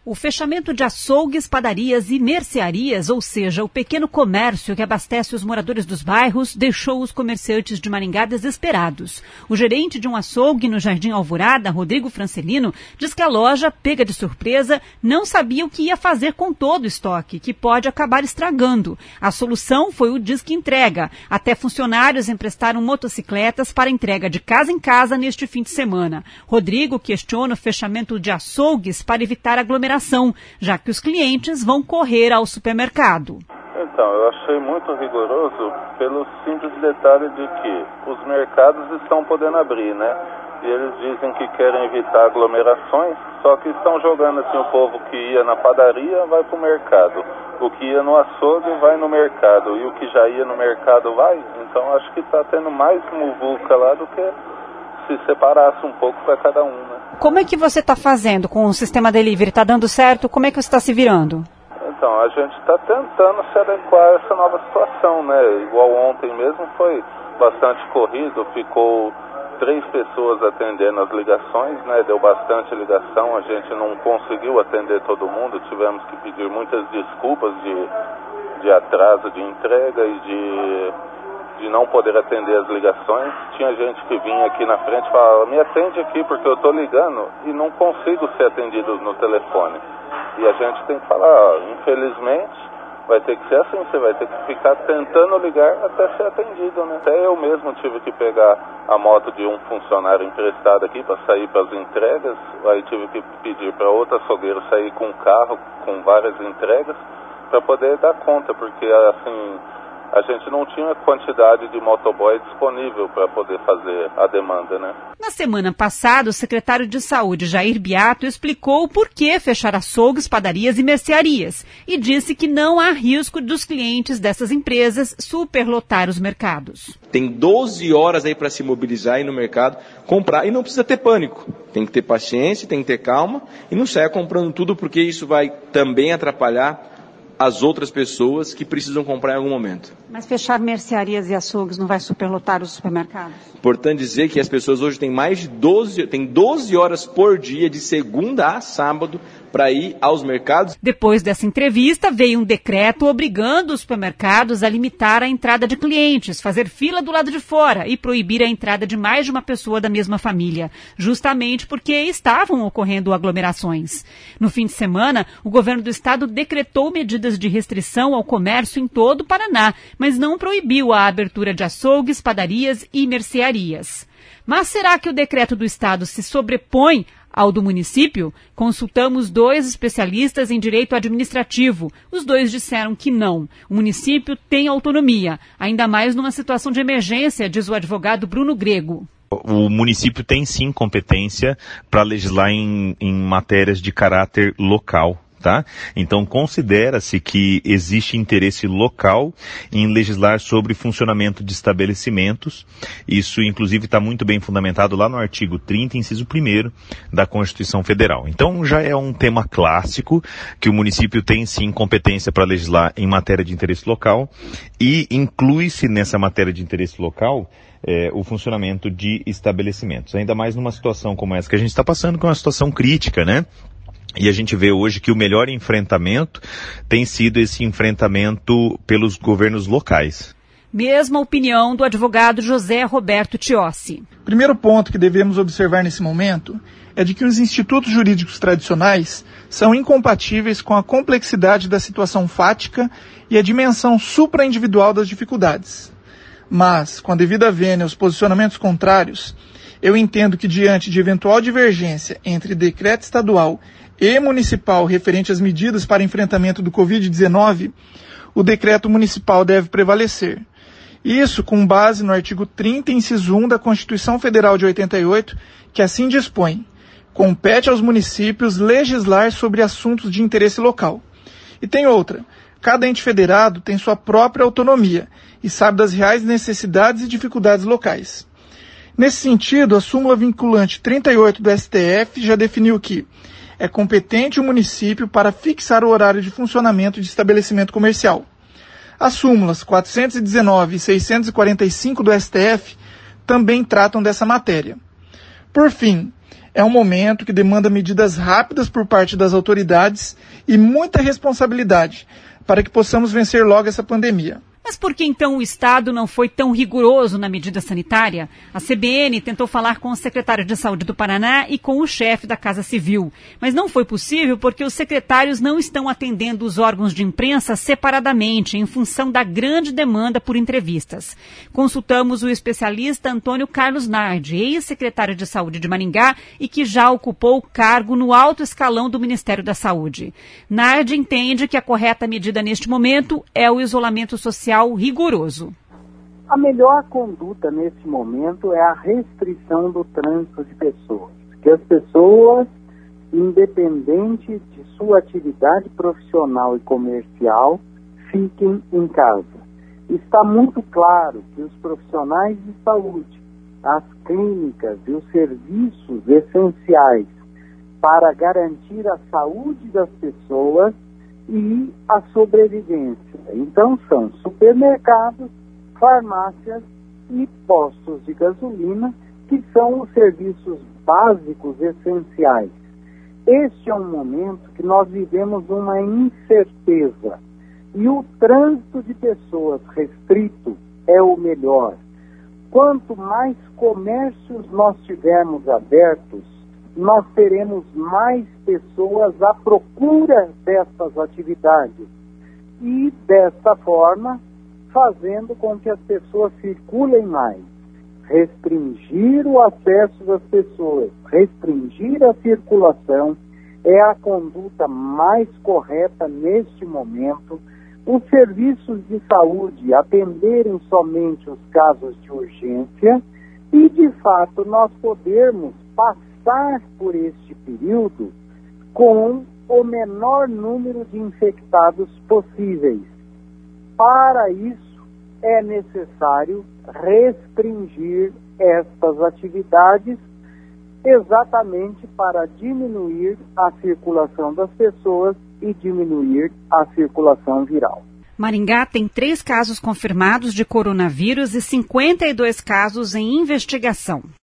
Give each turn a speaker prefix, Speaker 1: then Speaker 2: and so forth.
Speaker 1: O fechamento de açougues, padarias e mercearias, ou seja, o pequeno comércio que abastece os moradores dos bairros, deixou os comerciantes de Maringá desesperados. O gerente de um açougue no Jardim Alvorada, Rodrigo Francelino, diz que a loja, pega de surpresa, não sabia o que ia fazer com todo o estoque, que pode acabar estragando. A solução foi o Disque Entrega. Até funcionários emprestaram motocicletas para entrega de casa em casa neste fim de semana. Rodrigo questiona o fechamento de açougues para evitar aglomeração, já que os clientes vão correr ao supermercado.
Speaker 2: Então, eu achei muito rigoroso pelo simples detalhe de que os mercados estão podendo abrir, né? E eles dizem que querem evitar aglomerações, só que estão jogando assim o povo que ia na padaria vai para o mercado, o que ia no açougue vai no mercado e o que já ia no mercado vai. Então, acho que está tendo mais muvuca lá do que se separasse um pouco para cada um, né?
Speaker 1: Como é que você está fazendo com o sistema delivery? Está dando certo? Como é que você está se virando?
Speaker 2: Então, a gente está tentando se adequar a essa nova situação, né? Igual ontem mesmo foi bastante corrido, ficou 3 pessoas atendendo as ligações, né? Deu bastante ligação, a gente não conseguiu atender todo mundo, tivemos que pedir muitas desculpas de atraso de entrega e de não poder atender as ligações. Tinha gente que vinha aqui na frente e falava, me atende aqui porque eu estou ligando e não consigo ser atendido no telefone. E a gente tem que falar, infelizmente, vai ter que ser assim, você vai ter que ficar tentando ligar até ser atendido, né? Até eu mesmo tive que pegar a moto de um funcionário emprestado aqui para sair para as entregas, aí tive que pedir para outro açougueiro sair com um carro com várias entregas para poder dar conta, porque assim a gente não tinha quantidade de motoboy disponível para poder fazer a demanda, né?
Speaker 1: Na semana passada, o secretário de Saúde, Jair Biato, explicou o porquê fechar açougues, padarias e mercearias e disse que não há risco dos clientes dessas empresas superlotar os mercados.
Speaker 3: Tem 12 horas aí para se mobilizar aí no mercado, comprar, e não precisa ter pânico. Tem que ter paciência, tem que ter calma e não saia comprando tudo, porque isso vai também atrapalhar as outras pessoas que precisam comprar em algum momento.
Speaker 1: Mas fechar mercearias e açougues não vai superlotar os supermercados?
Speaker 3: Importante dizer que as pessoas hoje têm mais de 12 horas por dia, de segunda a sábado, para ir aos mercados.
Speaker 1: Depois dessa entrevista, veio um decreto obrigando os supermercados a limitar a entrada de clientes, fazer fila do lado de fora e proibir a entrada de mais de uma pessoa da mesma família, justamente porque estavam ocorrendo aglomerações. No fim de semana, o governo do estado decretou medidas de restrição ao comércio em todo o Paraná, mas não proibiu a abertura de açougues, padarias e mercearias. Mas será que o decreto do estado se sobrepõe ao do município? Consultamos 2 especialistas em direito administrativo. Os 2 disseram que não. O município tem autonomia, ainda mais numa situação de emergência, diz o advogado Bruno Grego.
Speaker 4: O município tem sim competência para legislar em matérias de caráter local. Tá? Então, considera-se que existe interesse local em legislar sobre funcionamento de estabelecimentos. Isso, inclusive, está muito bem fundamentado lá no artigo 30, inciso 1º da Constituição Federal. Então, já é um tema clássico que o município tem, sim, competência para legislar em matéria de interesse local e inclui-se nessa matéria de interesse local o funcionamento de estabelecimentos. Ainda mais numa situação como essa que a gente está passando, que é uma situação crítica, né? E a gente vê hoje que o melhor enfrentamento tem sido esse enfrentamento pelos governos locais.
Speaker 1: Mesma opinião do advogado José Roberto Tiossi.
Speaker 5: O primeiro ponto que devemos observar nesse momento é de que os institutos jurídicos tradicionais são incompatíveis com a complexidade da situação fática e a dimensão supraindividual das dificuldades. Mas, com a devida vênia aos posicionamentos contrários, eu entendo que diante de eventual divergência entre decreto estadual e municipal referente às medidas para enfrentamento do Covid-19, o decreto municipal deve prevalecer. Isso com base no artigo 30, inciso 1 da Constituição Federal de 88, que assim dispõe: compete aos municípios legislar sobre assuntos de interesse local. E tem outra: cada ente federado tem sua própria autonomia e sabe das reais necessidades e dificuldades locais. Nesse sentido, a súmula vinculante 38 do STF já definiu que é competente o município para fixar o horário de funcionamento de estabelecimento comercial. As súmulas 419 e 645 do STF também tratam dessa matéria. Por fim, É um momento que demanda medidas rápidas por parte das autoridades e muita responsabilidade para que possamos vencer logo essa pandemia.
Speaker 1: Mas por que então o Estado não foi tão rigoroso na medida sanitária? A CBN tentou falar com o secretário de Saúde do Paraná e com o chefe da Casa Civil. Mas não foi possível porque os secretários não estão atendendo os órgãos de imprensa separadamente, em função da grande demanda por entrevistas. Consultamos o especialista Antônio Carlos Nardi, ex-secretário de Saúde de Maringá e que já ocupou o cargo no alto escalão do Ministério da Saúde. Nardi entende que a correta medida neste momento é o isolamento social rigoroso.
Speaker 6: A melhor conduta nesse momento é a restrição do trânsito de pessoas. Que as pessoas, independente de sua atividade profissional e comercial, fiquem em casa. Está muito claro que os profissionais de saúde, as clínicas e os serviços essenciais para garantir a saúde das pessoas e a sobrevivência. Então são supermercados, farmácias e postos de gasolina, que são os serviços básicos essenciais. Este é um momento que nós vivemos uma incerteza e o trânsito de pessoas restrito é o melhor. Quanto mais comércios nós tivermos abertos, nós teremos mais pessoas à procura dessas atividades e, dessa forma, fazendo com que as pessoas circulem mais. Restringir o acesso das pessoas, restringir a circulação é a conduta mais correta neste momento. Os serviços de saúde atenderem somente os casos de urgência e, de fato, nós podermos passar por este período com o menor número de infectados possíveis. Para isso, é necessário restringir estas atividades exatamente para diminuir a circulação das pessoas e diminuir a circulação viral.
Speaker 1: Maringá tem 3 casos confirmados de coronavírus e 52 casos em investigação.